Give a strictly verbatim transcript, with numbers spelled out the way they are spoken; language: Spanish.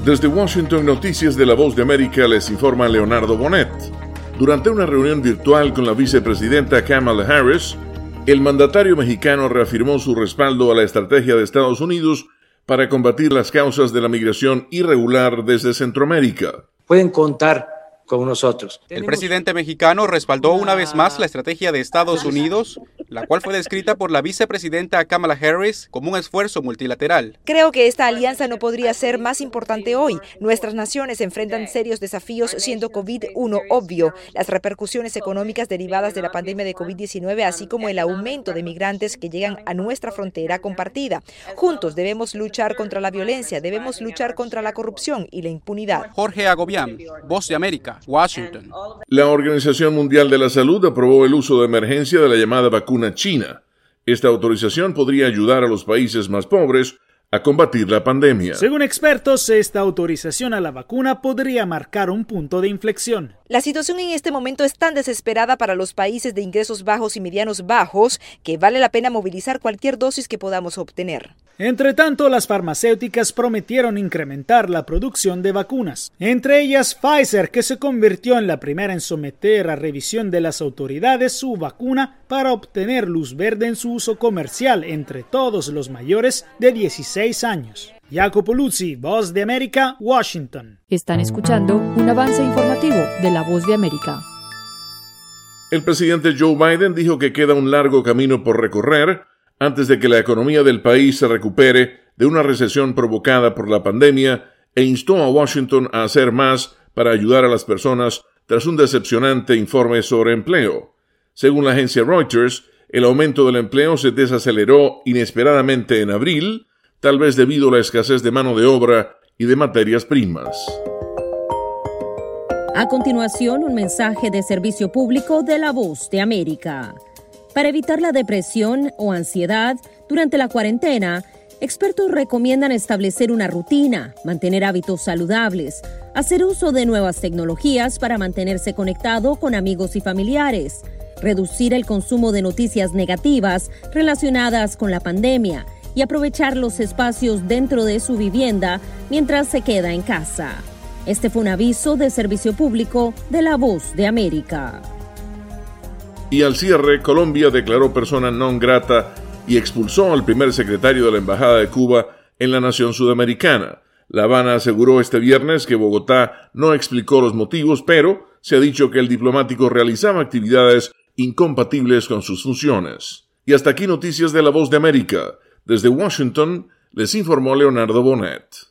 Desde Washington, Noticias de La Voz de América, les informa Leonardo Bonet. Durante una reunión virtual con la vicepresidenta Kamala Harris, el mandatario mexicano reafirmó su respaldo a la estrategia de Estados Unidos para combatir las causas de la migración irregular desde Centroamérica. Pueden contar con nosotros. El presidente mexicano respaldó una vez más la estrategia de Estados Unidos, la cual fue descrita por la vicepresidenta Kamala Harris como un esfuerzo multilateral. Creo que esta alianza no podría ser más importante hoy. Nuestras naciones enfrentan serios desafíos, siendo COVID uno obvio, las repercusiones económicas derivadas de la pandemia de COVID diecinueve, así como el aumento de migrantes que llegan a nuestra frontera compartida. Juntos debemos luchar contra la violencia, debemos luchar contra la corrupción y la impunidad. Jorge Agobián, Voz de América, Washington. La Organización Mundial de la Salud aprobó el uso de emergencia de la llamada vacuna china. Esta autorización podría ayudar a los países más pobres a combatir la pandemia. Según expertos, esta autorización a la vacuna podría marcar un punto de inflexión. La situación en este momento es tan desesperada para los países de ingresos bajos y medianos bajos que vale la pena movilizar cualquier dosis que podamos obtener. Entre tanto, las farmacéuticas prometieron incrementar la producción de vacunas. Entre ellas, Pfizer, que se convirtió en la primera en someter a revisión de las autoridades su vacuna para obtener luz verde en su uso comercial entre todos los mayores de dieciséis años. Jacopo Luzzi, Voz de América, Washington. Están escuchando un avance informativo de La Voz de América. El presidente Joe Biden dijo que queda un largo camino por recorrer antes de que la economía del país se recupere de una recesión provocada por la pandemia e instó a Washington a hacer más para ayudar a las personas tras un decepcionante informe sobre empleo. Según la agencia Reuters, el aumento del empleo se desaceleró inesperadamente en abril, tal vez debido a la escasez de mano de obra y de materias primas. A continuación, un mensaje de servicio público de La Voz de América. Para evitar la depresión o ansiedad durante la cuarentena, expertos recomiendan establecer una rutina, mantener hábitos saludables, hacer uso de nuevas tecnologías para mantenerse conectado con amigos y familiares, reducir el consumo de noticias negativas relacionadas con la pandemia y aprovechar los espacios dentro de su vivienda mientras se queda en casa. Este fue un aviso de servicio público de La Voz de América. Y al cierre, Colombia declaró persona non grata y expulsó al primer secretario de la Embajada de Cuba en la nación sudamericana. La Habana aseguró este viernes que Bogotá no explicó los motivos, pero se ha dicho que el diplomático realizaba actividades incompatibles con sus funciones. Y hasta aquí Noticias de La Voz de América. Desde Washington, les informó Leonardo Bonet.